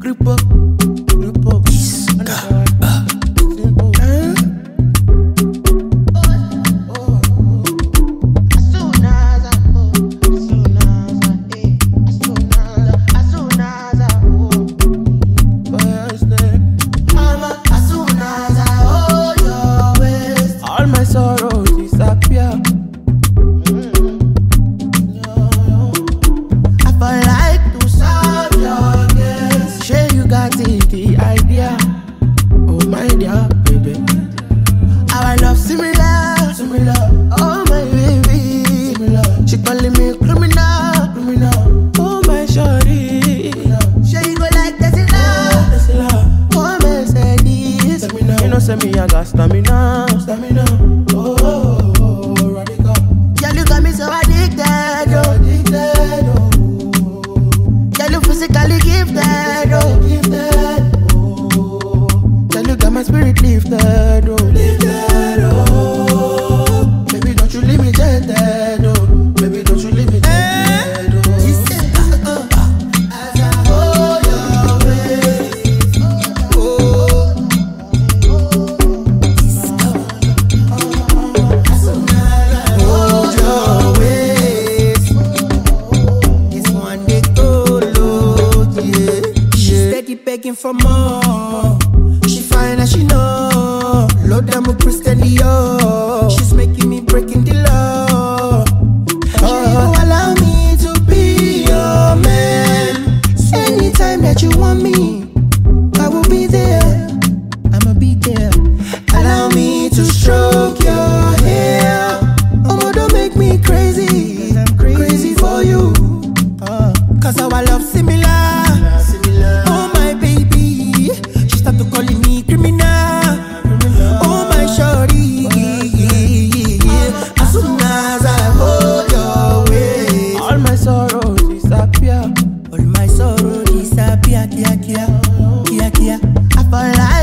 Grupo. All my sorrows disappear. I feel like to solve your case. Sure you got it, the idea. Oh my dear baby, our love similar. Oh my baby, she calling me criminal. Oh my shorty, sure you go like Tesla. Oh Mercedes, you know send me I got stamina. Oh, radical. Girl, you got me so addicted, oh. Girl, you physically gifted, oh. Girl, you got my spirit lifted, oh. Baby, don't you leave me jaded, oh. Baby, don't you leave me jaded, oh. As I hold your waist, hold your waist. This one they go low, yeah. She steady begging for more. She fine and she know. Lord, I'm a Christian, yo. She's making me breaking the law. Oh, allow me to be your man. Anytime that you want me, I will be there. I'ma be there. Allow me to stroke your hair. Oh, don't make me crazy. I'm crazy for you. Cause our love similar. Oh my baby, she start to calling me criminal. Oh my shorty, as soon as I hold your waist, all my sorrows disappear. Kia. I fall like